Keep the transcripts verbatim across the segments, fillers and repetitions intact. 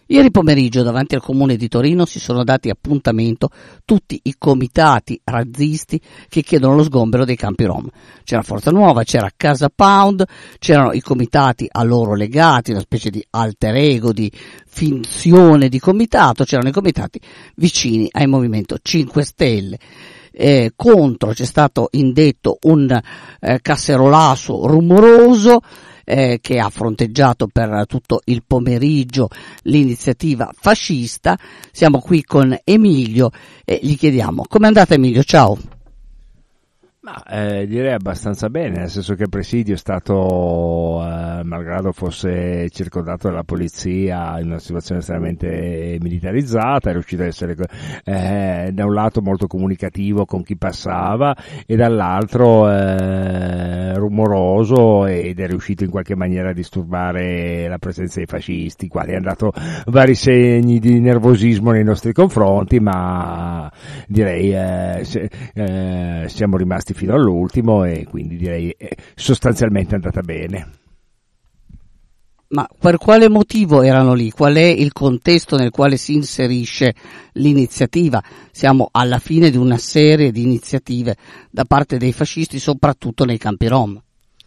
Ieri pomeriggio davanti al comune di Torino si sono dati appuntamento tutti i comitati razzisti che chiedono lo sgombero dei campi rom. C'era Forza Nuova, c'era Casa Pound, c'erano i comitati a loro legati, una specie di alter ego, di finzione di comitato, c'erano i comitati vicini al Movimento cinque Stelle. Eh, contro c'è stato indetto un eh, casserolasso rumoroso eh, che ha fronteggiato per tutto il pomeriggio l'iniziativa fascista. Siamo qui con Emilio e gli chiediamo com'è andata. Emilio, ciao. Ma eh, direi abbastanza bene, nel senso che il presidio è stato, eh, malgrado fosse circondato dalla polizia in una situazione estremamente militarizzata, è riuscito ad essere eh, da un lato molto comunicativo con chi passava e dall'altro eh, rumoroso, ed è riuscito in qualche maniera a disturbare la presenza dei fascisti, quali hanno dato vari segni di nervosismo nei nostri confronti, ma direi eh, se, eh, siamo rimasti fino all'ultimo e quindi direi eh, sostanzialmente è andata bene. Ma per quale motivo erano lì? Qual è il contesto nel quale si inserisce l'iniziativa? Siamo alla fine di una serie di iniziative da parte dei fascisti, soprattutto nei campi rom.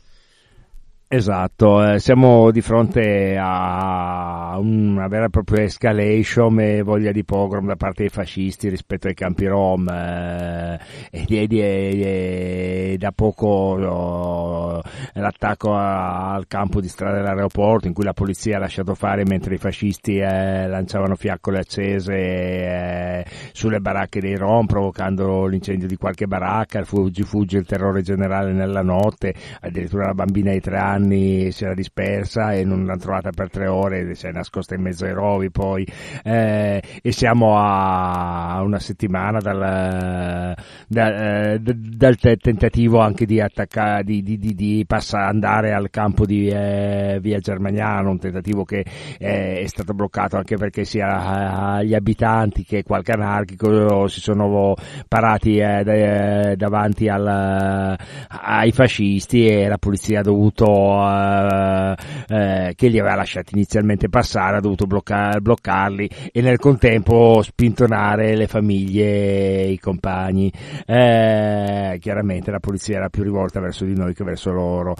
Esatto, eh, siamo di fronte a una vera e propria escalation e voglia di pogrom da parte dei fascisti rispetto ai campi rom, eh, e, e, e, e da poco oh, l'attacco a, al campo di strada dell'aeroporto in cui la polizia ha lasciato fare mentre i fascisti eh, lanciavano fiaccole accese eh, sulle baracche dei rom, provocando l'incendio di qualche baracca, fuggi fuggi il terrore generale nella notte, addirittura la bambina di tre anni si era dispersa e non l'hanno trovata per tre ore, si è nascosta in mezzo ai rovi poi, eh, e siamo a una settimana dal, da, eh, dal tentativo anche di attaccare, di, di, di, di passare, andare al campo di eh, via Germaniano, un tentativo che eh, è stato bloccato anche perché sia gli abitanti che qualche anarchico si sono parati eh, da, davanti al, ai fascisti e la polizia ha dovuto Uh, uh, che li aveva lasciati inizialmente passare, ha dovuto bloccar- bloccarli e nel contempo spintonare le famiglie e i compagni. Uh, chiaramente la polizia era più rivolta verso di noi che verso loro.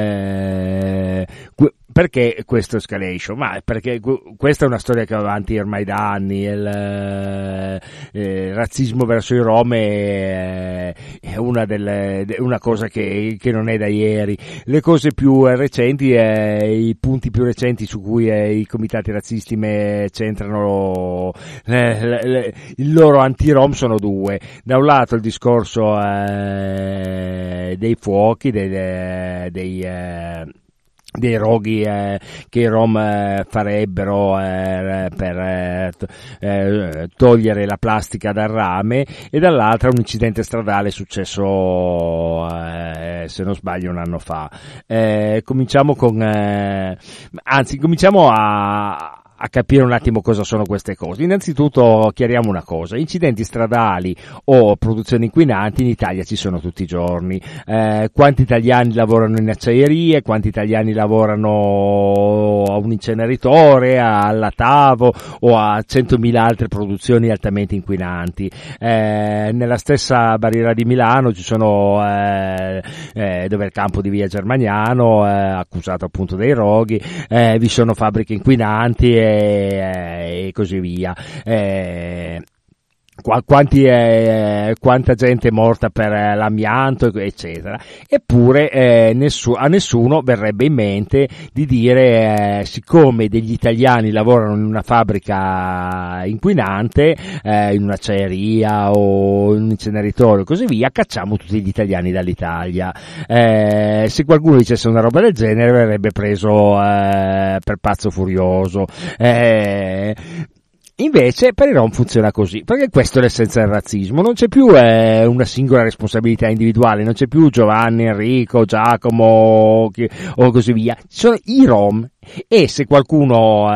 Uh, que- Perché questo escalation? Ma perché questa è una storia che va avanti ormai da anni. Il, eh, il razzismo verso i rom è, è una, delle, una cosa che, che non è da ieri. Le cose più recenti, eh, i punti più recenti su cui eh, i comitati razzisti me centrano eh, le, le, il loro anti-rom sono due. Da un lato il discorso eh, dei fuochi, dei, dei eh, dei roghi eh, che i rom eh, farebbero eh, per eh, eh, togliere la plastica dal rame, e dall'altra un incidente stradale successo eh, se non sbaglio un anno fa. Eh, cominciamo con eh, anzi cominciamo a a capire un attimo cosa sono queste cose. Innanzitutto chiariamo una cosa: incidenti stradali o produzioni inquinanti in Italia ci sono tutti i giorni. Eh, quanti italiani lavorano in acciaierie, quanti italiani lavorano a un inceneritore, alla Tavo o a centomila altre produzioni altamente inquinanti. Eh, nella stessa barriera di Milano ci sono eh, eh, dove è il campo di via Germaniano, eh, accusato appunto dei roghi, eh, vi sono fabbriche inquinanti e, e così via. Eh, Quanti, eh, quanta gente è morta per eh, l'amianto, eccetera. Eppure eh, nessu- a nessuno verrebbe in mente di dire eh, siccome degli italiani lavorano in una fabbrica inquinante, eh, in un'acciaieria o in un inceneritore e così via, cacciamo tutti gli italiani dall'Italia. Eh, se qualcuno dicesse una roba del genere verrebbe preso eh, per pazzo furioso. Eh, Invece per i rom funziona così, perché questo è l'essenza del razzismo: non c'è più eh, una singola responsabilità individuale, non c'è più Giovanni, Enrico, Giacomo chi, o così via, ci sono i rom, e se qualcuno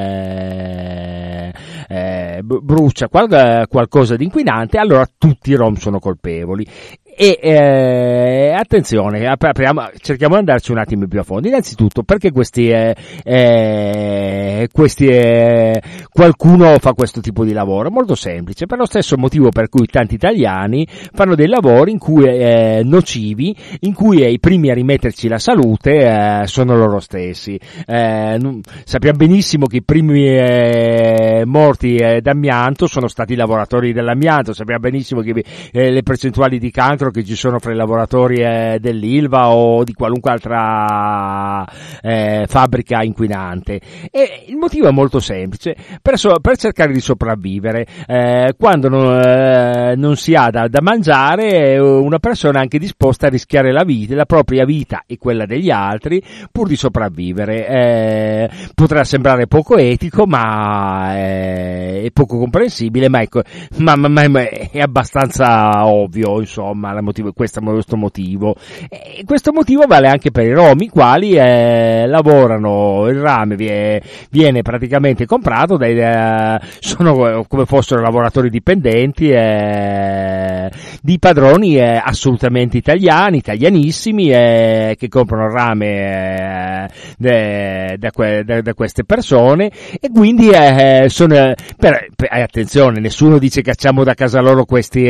eh, eh, brucia qual- qualcosa di inquinante, allora tutti i rom sono colpevoli. e eh, attenzione, apriamo, cerchiamo di andarci un attimo più a fondo. Innanzitutto, perché questi, eh, eh, questi eh, qualcuno fa questo tipo di lavoro? Molto semplice, per lo stesso motivo per cui tanti italiani fanno dei lavori in cui eh, nocivi, in cui eh, i primi a rimetterci la salute eh, sono loro stessi. Eh, non, sappiamo benissimo che i primi eh, morti eh, d'amianto sono stati i lavoratori dell'amianto, sappiamo benissimo che eh, le percentuali di cancro che ci sono fra i lavoratori eh, dell'Ilva o di qualunque altra eh, fabbrica inquinante. E il motivo è molto semplice: per, so, per cercare di sopravvivere, eh, quando non, eh, non si ha da, da mangiare, una persona è anche disposta a rischiare la vita, la propria vita e quella degli altri pur di sopravvivere. Eh, potrà sembrare poco etico, ma eh, è poco comprensibile, ma, ecco, ma, ma, ma è abbastanza ovvio, insomma, la motivo, questo, questo motivo. E questo motivo vale anche per i rom, i quali eh, lavorano, il rame viene, viene praticamente comprato dai, eh, sono come fossero lavoratori dipendenti eh, di padroni eh, assolutamente italiani, italianissimi, eh, che comprano il rame eh, da, da, da queste persone, e quindi eh, sono per, per, attenzione, nessuno dice cacciamo da casa loro questi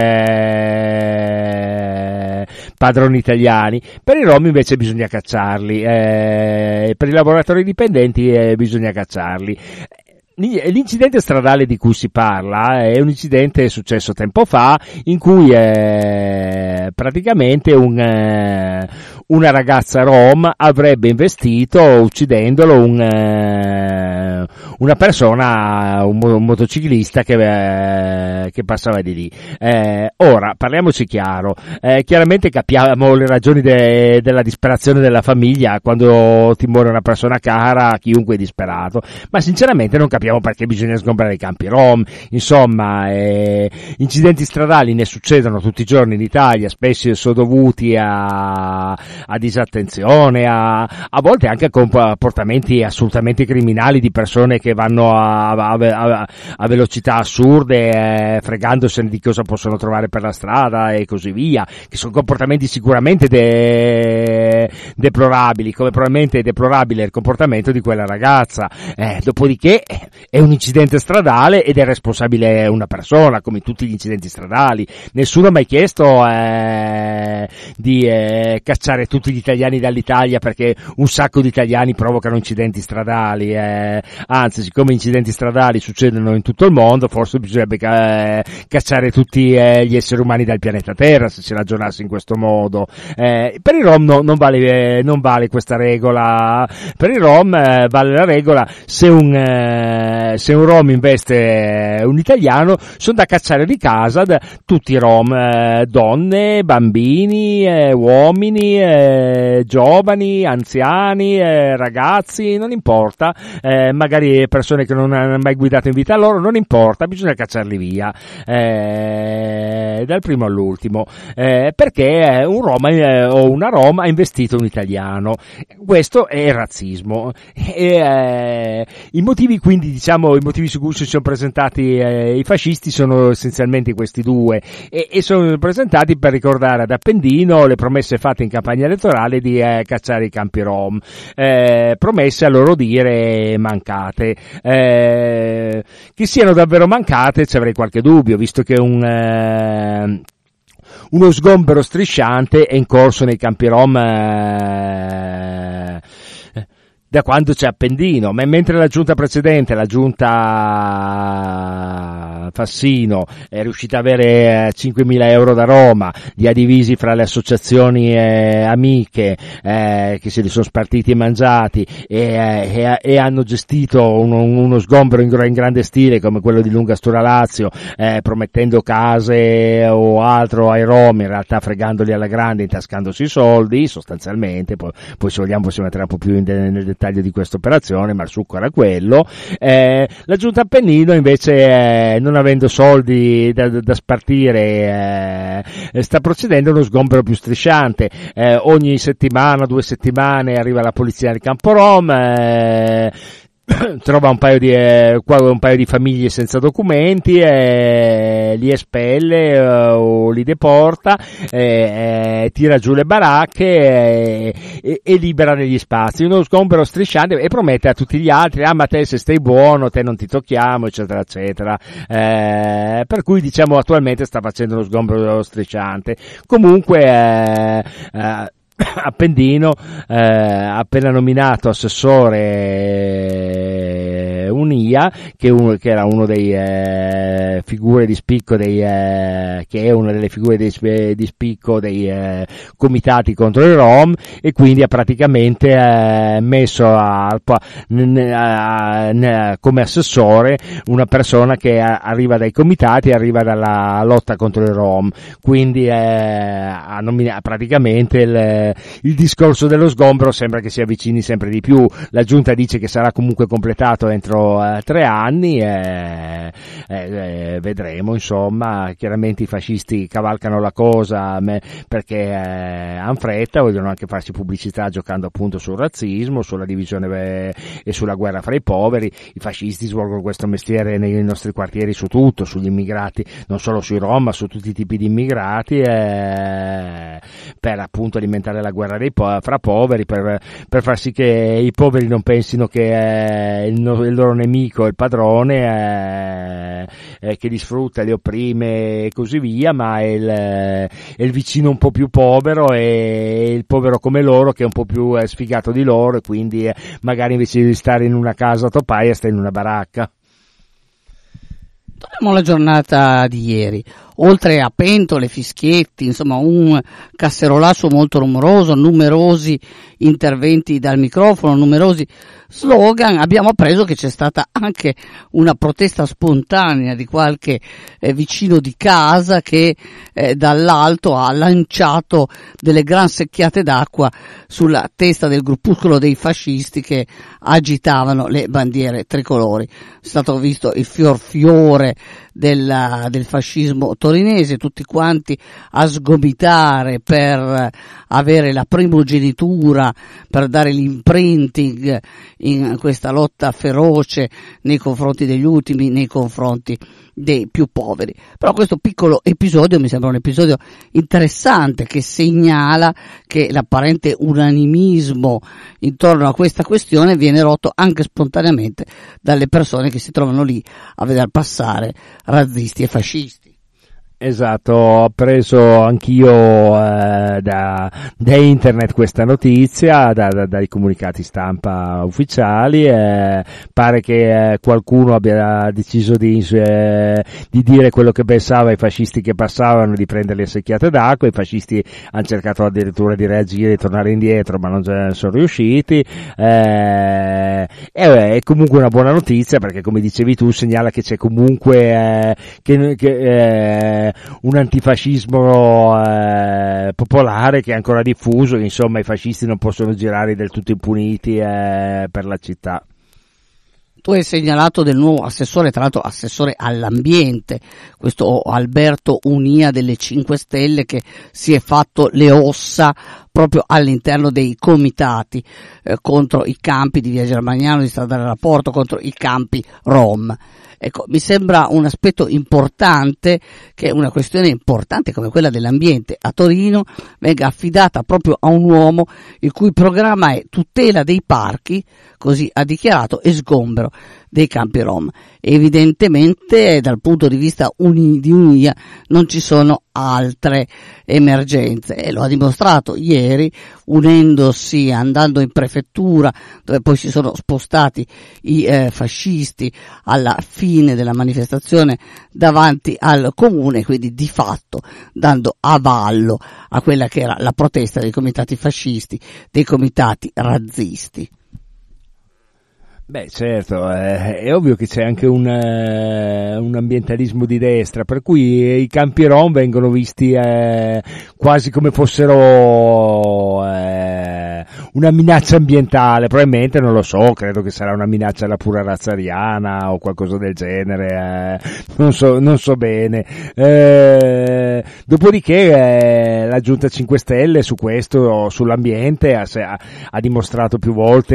eh, padroni italiani. Per i rom invece bisogna cacciarli, eh, per i lavoratori dipendenti eh, bisogna cacciarli. L'incidente stradale di cui si parla è un incidente successo tempo fa, in cui eh, praticamente un, eh, una ragazza rom avrebbe investito, uccidendolo, un, eh, una persona, un, un motociclista che, eh, che passava di lì. Eh, ora, parliamoci chiaro, eh, chiaramente capiamo le ragioni de, della disperazione della famiglia quando ti muore una persona cara, chiunque è disperato, ma sinceramente non capiamo perché bisogna sgombrare i campi rom. Insomma, eh, incidenti stradali ne succedono tutti i giorni in Italia, spesso sono dovuti a, a disattenzione, a, a volte anche a comportamenti assolutamente criminali di persone che vanno a, a, a, a velocità assurde, eh, fregandosene di cosa possono trovare per la strada e così via, che sono comportamenti sicuramente de, deplorabili, come probabilmente è deplorabile il comportamento di quella ragazza. Eh, dopodiché è un incidente stradale ed è responsabile una persona, come in tutti gli incidenti stradali. Nessuno ha mai chiesto eh, di eh, cacciare tutti gli italiani dall'Italia perché un sacco di italiani provocano incidenti stradali. Eh. Anzi, siccome incidenti stradali succedono in tutto il mondo, forse bisognerebbe eh, cacciare tutti eh, gli esseri umani dal pianeta Terra, se si ragionasse in questo modo. Eh, per i rom no, non vale, eh, non vale questa regola. Per i rom eh, vale la regola: se un eh, se un rom investe un italiano, sono da cacciare di casa da tutti i rom, eh, donne, bambini, eh, uomini, eh, giovani, anziani, eh, ragazzi, non importa, eh, magari persone che non hanno mai guidato in vita loro, non importa, bisogna cacciarli via, eh, dal primo all'ultimo, eh, perché un rom eh, o una rom ha investito un italiano. Questo è il razzismo. E, eh, i motivi quindi diciamo i motivi su cui si sono presentati eh, i fascisti sono essenzialmente questi due, e, e sono presentati per ricordare ad Appendino le promesse fatte in campagna elettorale di eh, cacciare i campi rom, eh, promesse a loro dire mancate. Eh, che siano davvero mancate ci avrei qualche dubbio, visto che un eh, uno sgombero strisciante è in corso nei campi rom eh, da quando c'è Appendino, ma mentre la giunta precedente, la giunta Fassino, è riuscita ad avere cinquemila euro da Roma, li ha divisi fra le associazioni eh, amiche eh, che se li sono spartiti e mangiati, e, eh, e, e hanno gestito uno, uno sgombero in, in grande stile come quello di Lungastura Lazio, eh, promettendo case o altro ai rom, in realtà fregandoli alla grande, intascandosi i soldi sostanzialmente. Poi, poi se vogliamo possiamo mettere un po' più in de, nel dettaglio di questa operazione, ma il succo era quello. Eh, la giunta Appennino invece, eh, non avendo soldi da, da spartire, eh, sta procedendo a uno sgombero più strisciante. Eh, ogni settimana, due settimane arriva la polizia nel campo rom, eh, trova un paio di eh, un paio di famiglie senza documenti, eh, li espelle eh, o li deporta, eh, eh, tira giù le baracche eh, e, e libera negli spazi, uno sgombero strisciante, e promette a tutti gli altri: ah, ma te se stai buono, te non ti tocchiamo, eccetera eccetera, eh, per cui diciamo attualmente sta facendo uno sgombero strisciante. Comunque eh, eh, Appendino, eh, appena nominato assessore eh, Unia, che, uno, che era uno dei eh, figure di spicco dei, eh, che è una delle figure di, di spicco dei eh, comitati contro i Rom, e quindi ha praticamente eh, messo a, a, a, a, come assessore una persona che arriva dai comitati, arriva dalla lotta contro i Rom, quindi eh, ha nominato praticamente il il discorso dello sgombero sembra che si avvicini sempre di più. La giunta dice che sarà comunque completato entro eh, tre anni e eh, eh, vedremo, insomma. Chiaramente i fascisti cavalcano la cosa me, perché eh, hanno fretta, vogliono anche farsi pubblicità giocando appunto sul razzismo, sulla divisione eh, e sulla guerra fra i poveri. I fascisti svolgono questo mestiere nei nostri quartieri su tutto, sugli immigrati, non solo sui Rom, ma su tutti i tipi di immigrati, eh, per appunto alimentare la guerra dei po- fra poveri, per, per far sì che i poveri non pensino che eh, il, no- il loro nemico è il padrone, eh, eh, che li sfrutta, li opprime e così via, ma è il, eh, è il vicino un po' più povero, e il povero come loro che è un po' più eh, sfigato di loro, e quindi eh, magari invece di stare in una casa a topaia sta in una baracca. Torniamo alla giornata di ieri. Oltre a pentole, fischietti, insomma un casserolasso molto rumoroso, numerosi interventi dal microfono, numerosi slogan, abbiamo appreso che c'è stata anche una protesta spontanea di qualche eh, vicino di casa che eh, dall'alto ha lanciato delle gran secchiate d'acqua sulla testa del gruppuscolo dei fascisti che agitavano le bandiere tricolori. È stato visto il fior fiore del, del fascismo torinese, tutti quanti a sgomitare per avere la primogenitura, per dare l'imprinting in questa lotta feroce nei confronti degli ultimi, nei confronti dei più poveri. Però questo piccolo episodio mi sembra un episodio interessante che segnala che l'apparente unanimismo intorno a questa questione viene rotto anche spontaneamente dalle persone che si trovano lì a vedere passare razzisti e fascisti. Esatto, ho preso anch'io eh, da, da internet questa notizia, da, da, dai comunicati stampa ufficiali. Eh, pare che eh, qualcuno abbia deciso di, eh, di dire quello che pensava ai fascisti che passavano, di prenderli a secchiate d'acqua. I fascisti hanno cercato addirittura di reagire, di tornare indietro, ma non sono riusciti. Eh, è, è comunque una buona notizia, perché come dicevi tu segnala che c'è comunque eh, che, che eh, un antifascismo eh, popolare che è ancora diffuso, che insomma i fascisti non possono girare del tutto impuniti eh, per la città. Tu hai segnalato del nuovo assessore, tra l'altro assessore all'ambiente, questo Alberto Unia delle cinque Stelle, che si è fatto le ossa proprio all'interno dei comitati eh, contro i campi di Via Germaniano, di Strada del Rapporto, contro i campi Rom. Ecco, mi sembra un aspetto importante che una questione importante come quella dell'ambiente a Torino venga affidata proprio a un uomo il cui programma è tutela dei parchi, così ha dichiarato, e sgombero dei campi Rom. Evidentemente dal punto di vista uni, di Unia non ci sono altre emergenze, e lo ha dimostrato ieri unendosi, andando in prefettura dove poi si sono spostati i eh, fascisti alla fine della manifestazione davanti al comune, quindi di fatto dando avallo a quella che era la protesta dei comitati fascisti, dei comitati razzisti. Beh, certo, eh, è ovvio che c'è anche un, eh, un ambientalismo di destra, per cui i campi Rom vengono visti eh, quasi come fossero eh, una minaccia ambientale, probabilmente non lo so, credo che sarà una minaccia alla pura razza ariana o qualcosa del genere, eh, non so, non so bene. Eh, dopodiché eh, la Giunta cinque Stelle su questo, sull'ambiente, ha, ha dimostrato più volte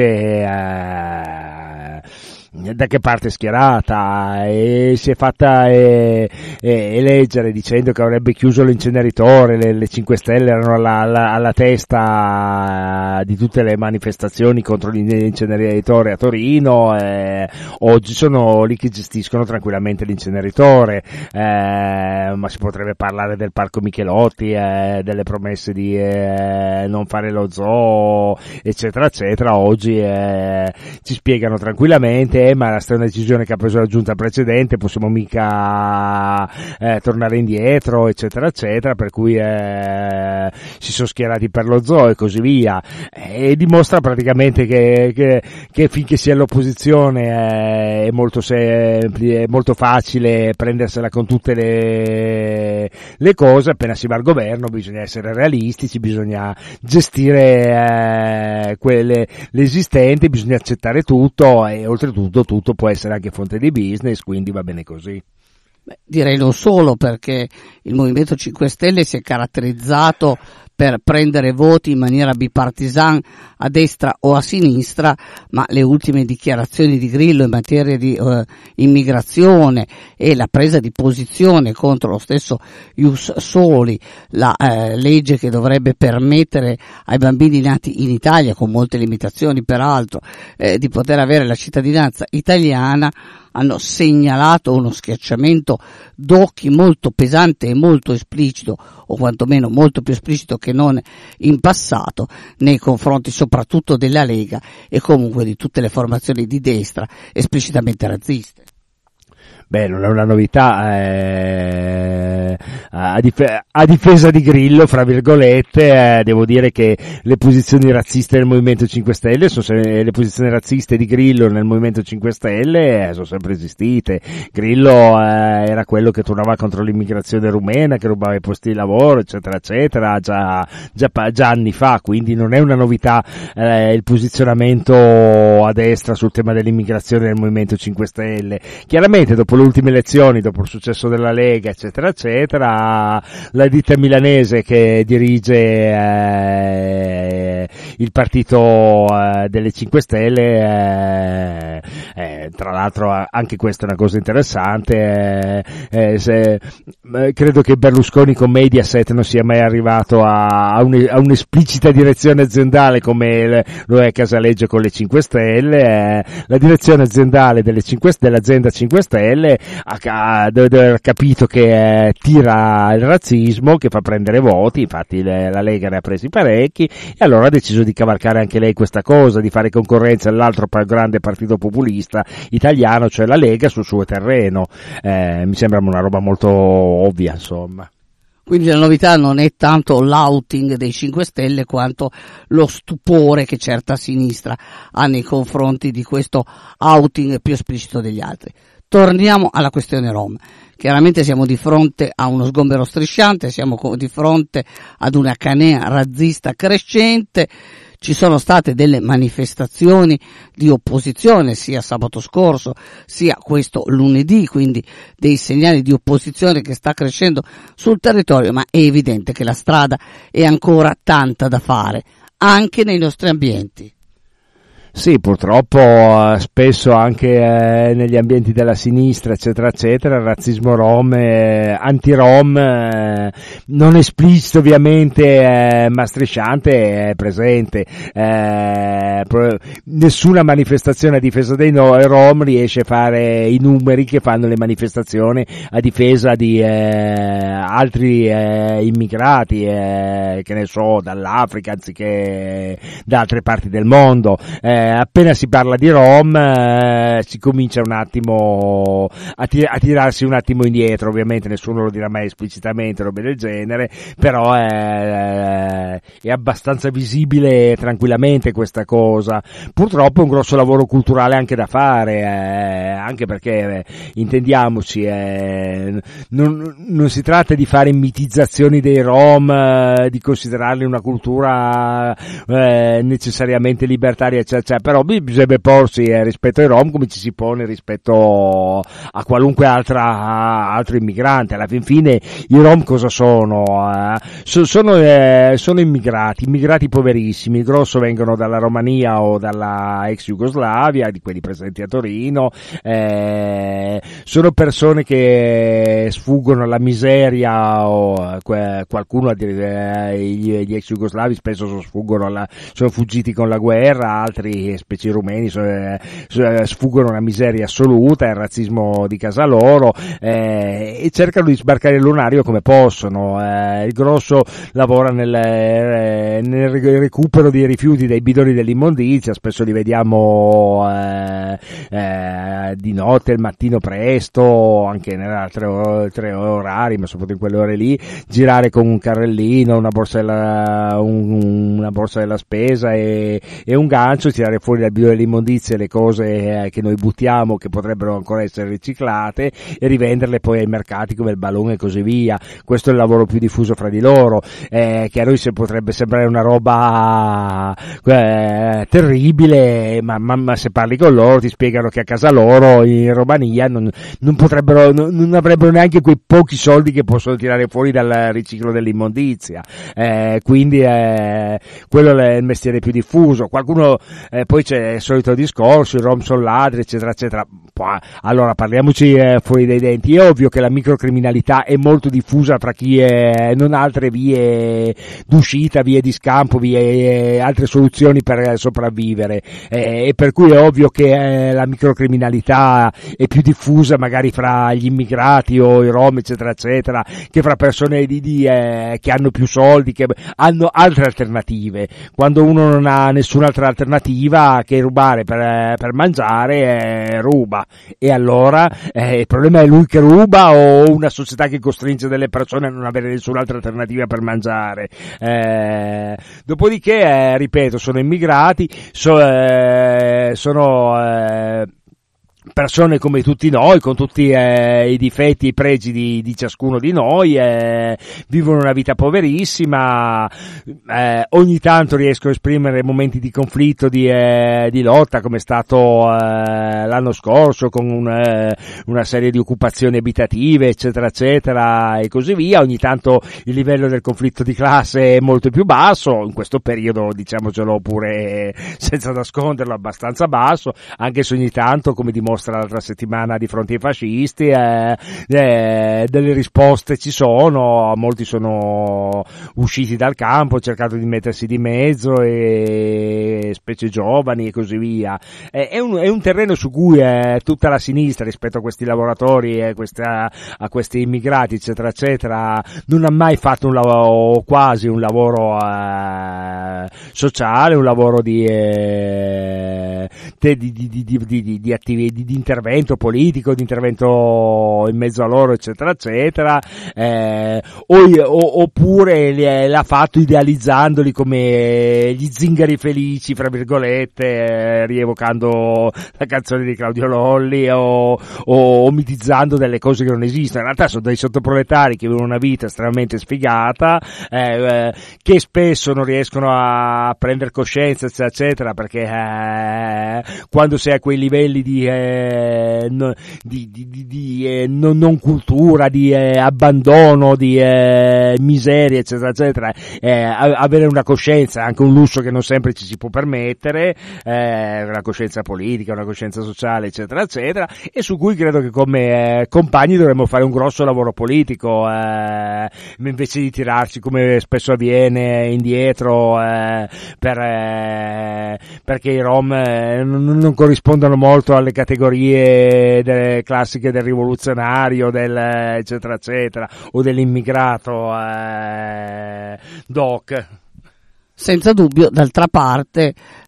eh, da che parte è schierata, e si è fatta eh, eh, eleggere dicendo che avrebbe chiuso l'inceneritore. Le, le cinque Stelle erano alla, alla, alla testa di tutte le manifestazioni contro l'inceneritore a Torino, eh, oggi sono lì che gestiscono tranquillamente l'inceneritore, eh, ma si potrebbe parlare del parco Michelotti, eh, delle promesse di eh, non fare lo zoo, eccetera eccetera. Oggi eh, ci spiegano tranquillamente ma è una decisione che ha preso la giunta precedente, possiamo mica eh, tornare indietro, eccetera eccetera, per cui eh, si sono schierati per lo zoo e così via, e dimostra praticamente che, che, che finché si è all'opposizione eh, è molto semplice, è molto facile prendersela con tutte le, le cose. Appena si va al governo bisogna essere realistici, bisogna gestire eh, quelle l'esistente, bisogna accettare tutto, e oltretutto tutto può essere anche fonte di business, quindi va bene così. Beh, direi non solo, perché il Movimento cinque Stelle si è caratterizzato per prendere voti in maniera bipartisan a destra o a sinistra, ma le ultime dichiarazioni di Grillo in materia di eh, immigrazione e la presa di posizione contro lo stesso Ius Soli, la eh, legge che dovrebbe permettere ai bambini nati in Italia, con molte limitazioni peraltro, eh, di poter avere la cittadinanza italiana, hanno segnalato uno schiacciamento d'occhi molto pesante e molto esplicito, o quantomeno molto più esplicito che non in passato, nei confronti soprattutto della Lega e comunque di tutte le formazioni di destra esplicitamente razziste. Beh, non è una novità, eh, a, dif- a difesa di Grillo, fra virgolette, eh, devo dire che le posizioni razziste del Movimento cinque Stelle, sono se- le posizioni razziste di Grillo nel Movimento cinque Stelle eh, sono sempre esistite. Grillo eh, era quello che tornava contro l'immigrazione rumena, che rubava i posti di lavoro, eccetera, eccetera, già, già, già anni fa, quindi non è una novità eh, il posizionamento a destra sul tema dell'immigrazione del Movimento cinque Stelle. Chiaramente dopo le ultime elezioni, dopo il successo della Lega, eccetera eccetera, la ditta milanese che dirige eh, il partito eh, delle cinque Stelle, eh, eh, tra l'altro anche questa è una cosa interessante, eh, eh, se, eh, credo che Berlusconi con Mediaset non sia mai arrivato a, a, un, a un'esplicita direzione aziendale come lo è Casaleggio con le cinque Stelle. Eh, la direzione aziendale delle cinque, dell'azienda cinque Stelle ha, deve aver capito che eh, tira il razzismo, che fa prendere voti, infatti le, la Lega ne ha presi parecchi, e allora ha deciso di cavalcare anche lei questa cosa, di fare concorrenza all'altro grande partito populista italiano, cioè la Lega, sul suo terreno. Eh, mi sembra una roba molto ovvia, insomma. Quindi la novità non è tanto l'outing dei cinque Stelle quanto lo stupore che certa sinistra ha nei confronti di questo outing più esplicito degli altri. Torniamo alla questione Rom. Chiaramente siamo di fronte a uno sgombero strisciante, siamo di fronte ad una canea razzista crescente. Ci sono state delle manifestazioni di opposizione sia sabato scorso sia questo lunedì, quindi dei segnali di opposizione che sta crescendo sul territorio, ma è evidente che la strada è ancora tanta da fare, anche nei nostri ambienti. Sì, purtroppo spesso anche eh, negli ambienti della sinistra, eccetera, eccetera, il razzismo rom, eh, anti-rom, eh, non esplicito ovviamente, eh, ma strisciante, è presente. Eh, pro- nessuna manifestazione a difesa dei no- rom riesce a fare i numeri che fanno le manifestazioni a difesa di eh, altri eh, immigrati, eh, che ne so, dall'Africa anziché da altre parti del mondo. Eh, eh, appena si parla di Rom eh, si comincia un attimo a, tir- a tirarsi un attimo indietro. Ovviamente nessuno lo dirà mai esplicitamente, robe del genere, però è, è abbastanza visibile tranquillamente questa cosa. Purtroppo è un grosso lavoro culturale anche da fare, eh, anche perché eh, intendiamoci, eh, non, non si tratta di fare mitizzazioni dei Rom, eh, di considerarli una cultura eh, necessariamente libertaria, eccetera, eccetera, però bisogna porsi eh, rispetto ai Rom come ci si pone rispetto a qualunque altra a altro immigrante. Alla fin fine i Rom cosa sono? Eh, so, sono, eh, sono immigrati, immigrati poverissimi, il grosso vengono dalla Romania o dalla ex Jugoslavia, di quelli presenti a Torino, eh, sono persone che sfuggono alla miseria, o eh, qualcuno a dire eh, gli, gli ex jugoslavi spesso sfuggono alla, sono fuggiti con la guerra, altri, specie rumeni, sono, eh, sfuggono alla miseria assoluta, il razzismo di casa loro, eh, e cercano di sbarcare il lunario come possono. Eh, il grosso lavora nel, eh, nel recupero dei rifiuti dai bidoni dell'immondizia, spesso li vediamo eh, eh, di notte, il mattino presto, anche nelle altre ore, orari, ma soprattutto in quelle ore lì, girare con un carrellino, una borsa della, un, una borsa della spesa e, e un gancio, tirare fuori dal bidone dell'immondizia le cose eh, che noi buttiamo, che potrebbero ancora essere riciclate, e rivenderle poi ai mercati come il balloon e così via. Questo è il lavoro più diffuso fra di loro, eh, che a noi se potrebbe sembrare una roba eh, terribile, ma, ma, ma se parli con loro ti spiegano che a casa loro in Romania non, non potrebbero, non, non avrebbero neanche quei pochi soldi che possono tirare fuori dal riciclo dell'immondizia, eh, quindi eh, quello è il mestiere più diffuso. Qualcuno eh, poi c'è il solito discorso, i Rom sono ladri, eccetera eccetera. Allora parliamoci eh, fuori dai denti. È ovvio che la microcriminalità è molto diffusa tra chi è, non ha altre vie d'uscita, vie di scampo, vie, altre soluzioni per sopravvivere, eh, e per cui è ovvio che eh, la microcriminalità è più diffusa magari fra gli immigrati o i Rom, eccetera eccetera, che fra persone di, di, eh, che hanno più soldi, che hanno altre alternative. Quando uno non ha nessun'altra alternativa che rubare per, per mangiare, eh, ruba, e allora eh, il problema è lui che ruba o una società che costringe delle persone a non avere nessun'altra alternativa per mangiare. Eh, dopodiché, eh, ripeto, sono immigrati, so, eh, sono eh, persone come tutti noi, con tutti eh, i difetti e i pregi di, di ciascuno di noi, eh, vivono una vita poverissima, eh, ogni tanto riescono a esprimere momenti di conflitto, di, eh, di lotta, come è stato eh, l'anno scorso con un, eh, una serie di occupazioni abitative, eccetera eccetera e così via. Ogni tanto il livello del conflitto di classe è molto più basso, in questo periodo, diciamocelo pure senza nasconderlo, abbastanza basso, anche se ogni tanto, come dimostra l'altra settimana di fronte ai fascisti, eh, eh, delle risposte ci sono, molti sono usciti dal campo, cercando di mettersi di mezzo, e specie giovani e così via. Eh, è, un, è un terreno su cui eh, tutta la sinistra rispetto a questi lavoratori, eh, questa, a questi immigrati, eccetera eccetera, non ha mai fatto un lavoro, o quasi un lavoro eh, sociale, un lavoro di eh, di, di, di, di, di, di attivi, di, di intervento politico, di intervento in mezzo a loro, eccetera eccetera, eh, o, o, oppure l'ha fatto idealizzandoli come gli zingari felici, fra virgolette, eh, rievocando la canzone di Claudio Lolli, o, o, o mitizzando delle cose che non esistono. In realtà sono dei sottoproletari che vivono una vita estremamente sfigata, eh, eh, che spesso non riescono a prendere coscienza, eccetera eccetera, perché eh, quando sei a quei livelli di eh, no, di, di, di, di eh, non, non cultura, di eh, abbandono, di eh, miseria, eccetera eccetera, eh, avere una coscienza, anche un lusso che non sempre ci si può permettere, eh, una coscienza politica, una coscienza sociale, eccetera eccetera, e su cui credo che come eh, compagni dovremmo fare un grosso lavoro politico, eh, invece di tirarci, come spesso avviene, indietro, eh, per eh, perché i Rom eh, non, non corrispondono molto alle categorie delle classiche del rivoluzionario, del eccetera eccetera, o dell'immigrato eh, doc. Senza dubbio, d'altra parte,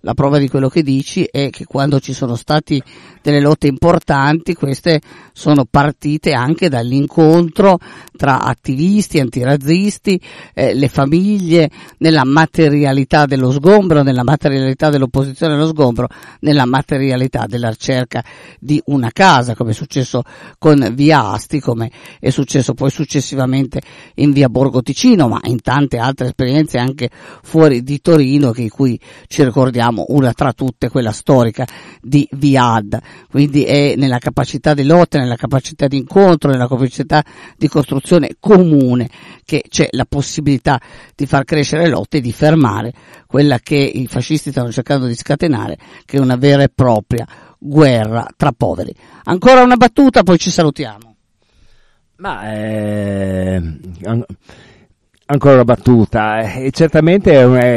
la prova di quello che dici è che quando ci sono stati delle lotte importanti, queste sono partite anche dall'incontro tra attivisti, antirazzisti, eh, le famiglie, nella materialità dello sgombero, nella materialità dell'opposizione allo sgombero, nella materialità della ricerca di una casa, come è successo con Via Asti, come è successo poi successivamente in Via Borgo Ticino, ma in tante altre esperienze anche fuori di Torino, che in cui ci ricordiamo una tra tutte, quella storica di Viad. Quindi è nella capacità di lotta, nella capacità di incontro, nella capacità di costruzione comune che c'è la possibilità di far crescere le lotte e di fermare quella che i fascisti stanno cercando di scatenare, che è una vera e propria guerra tra poveri. Ancora una battuta, poi ci salutiamo. Ma eh, an- ancora una battuta, e eh, certamente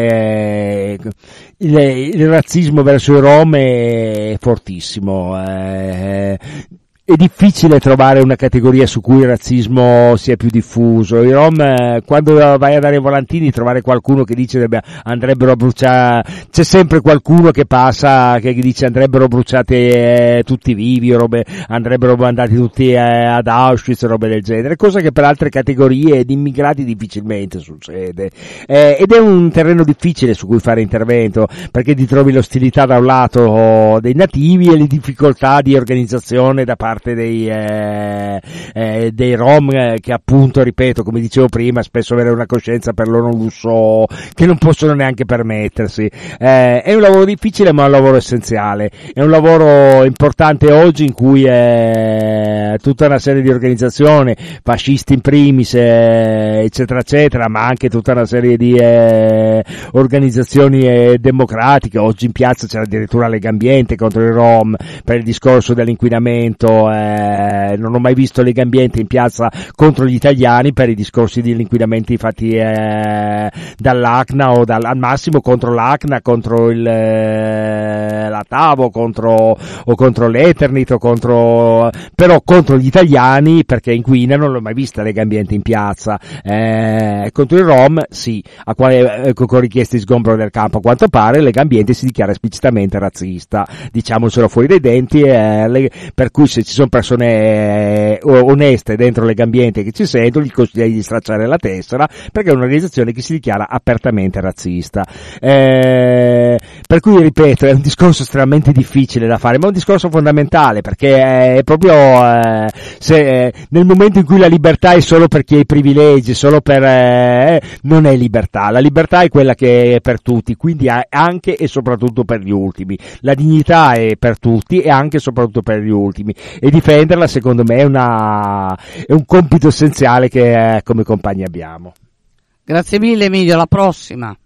eh, il, il razzismo verso i Rom è fortissimo. Eh, È difficile trovare una categoria su cui il razzismo sia più diffuso. I Rom, eh, quando vai a dare i volantini, trovare qualcuno che dice che andrebbero a bruciare, c'è sempre qualcuno che passa che dice andrebbero bruciati eh, tutti vivi, o robe, andrebbero mandati tutti eh, ad Auschwitz, robe del genere, cosa che per altre categorie di immigrati difficilmente succede. Eh, ed è un terreno difficile su cui fare intervento, perché ti trovi l'ostilità da un lato dei nativi e le difficoltà di organizzazione da parte dei, eh, eh, dei Rom, eh, che appunto, ripeto, come dicevo prima, spesso avere una coscienza per loro un lusso che non possono neanche permettersi. Eh, è un lavoro difficile, ma è un lavoro essenziale, è un lavoro importante oggi, in cui eh, tutta una serie di organizzazioni, fascisti in primis, eh, eccetera eccetera, ma anche tutta una serie di eh, organizzazioni eh, democratiche. Oggi in piazza c'era addirittura Legambiente contro i Rom per il discorso dell'inquinamento. Eh, non ho mai visto Legambiente in piazza contro gli italiani per i discorsi degli inquinamenti fatti eh, dall'ACNA, o dal, al massimo contro l'ACNA, contro il, eh, la TAVO, contro, o contro l'Eternit, o contro, però contro gli italiani, perché inquinano, non l'ho mai vista Legambiente in piazza. Eh, contro i Rom sì, a quale, eh, con richieste di sgombero del campo, a quanto pare Legambiente si dichiara esplicitamente razzista, diciamocelo fuori dai denti, eh, le, per cui se ci sono persone eh, oneste dentro Legambiente che ci sentono, gli consiglio di stracciare la tessera, perché è un'organizzazione che si dichiara apertamente razzista. Eh, per cui, ripeto, è un discorso estremamente difficile da fare, ma è un discorso fondamentale, perché è proprio eh, se, eh, nel momento in cui la libertà è solo per chi ha i privilegi, solo per eh, non è libertà. La libertà è quella che è per tutti, quindi anche e soprattutto per gli ultimi. La dignità è per tutti e anche e soprattutto per gli ultimi, e difenderla, secondo me, è, una, è un compito essenziale che eh, come compagni abbiamo. Grazie mille Emilio, alla prossima.